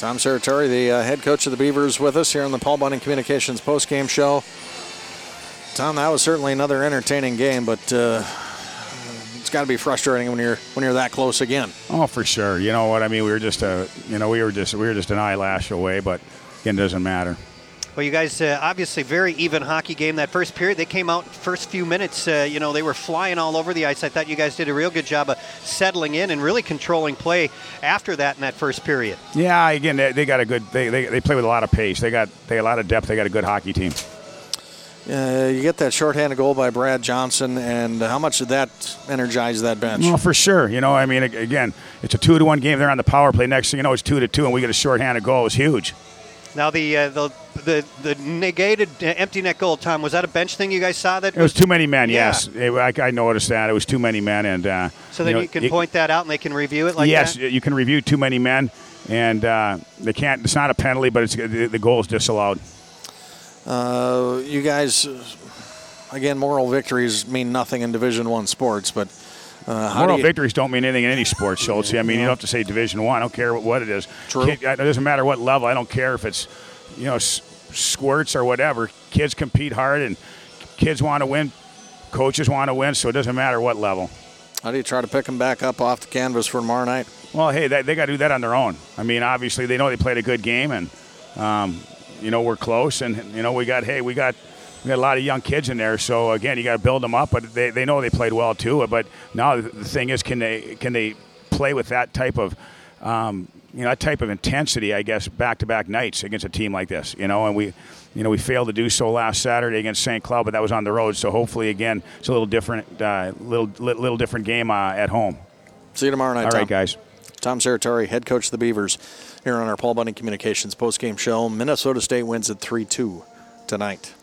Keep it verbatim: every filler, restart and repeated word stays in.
Tom Serratori, the uh, head coach of the Beavers, with us here on the Paul Bunning Communications postgame show. Tom, that was certainly another entertaining game, but uh, it's got to be frustrating when you're when you're that close again. Oh, for sure. You know what I mean? We were just a, you know, we were just we were just an eyelash away, but again, it doesn't matter. Well, you guys, uh, obviously very even hockey game that first period. They came out first few minutes, uh, you know, they were flying all over the ice. I thought you guys did a real good job of settling in and really controlling play after that in that first period. Yeah, again, they, they got a good, they, they they play with a lot of pace. They got they got a lot of depth. They got a good hockey team. Uh, you get that shorthanded goal by Brad Johnson, and how much did that energize that bench? Well, for sure. You know, I mean, again, it's a two to one game. They're on the power play. Next thing you know, it's two to two, and we get a shorthanded goal. It's huge. Now the uh, the the the negated uh, empty net goal, Tom, was that a bench thing you guys saw? That it was too many men. Yeah. Yes, it, I, I noticed that it was too many men, and uh, so then you, know, you can it, point that out and they can review it like yes, that. Yes, you can review too many men, and uh, they can't. It's not a penalty, but it's the, the goal is disallowed. Uh, you guys, again, moral victories mean nothing in Division One sports, but. Uh, how Moral do you, victories don't mean anything in any sport, Schultz. I mean, you don't have to say Division One. I. I don't care what it is. True. Kid, it doesn't matter what level. I don't care if it's, you know, s- squirts or whatever. Kids compete hard, and kids want to win. Coaches want to win, so it doesn't matter what level. How do you try to pick them back up off the canvas for tomorrow night? Well, hey, they, they got to do that on their own. I mean, obviously, they know they played a good game, and, um, you know, we're close. And, you know, we got, hey, we got – We got a lot of young kids in there, so again, you got to build them up. But they, they know they played well too. But now the thing is, can they can they play with that type of um, you know that type of intensity? I guess back to back nights against a team like this, you know. And we you know we failed to do so last Saturday against Saint Cloud, but that was on the road. So hopefully, again, it's a little different, uh, little little different game uh, at home. See you tomorrow night. All Tom. right, guys. Tom Serratori, head coach of the Beavers, here on our Paul Bunning Communications postgame show. Minnesota State wins at three two tonight.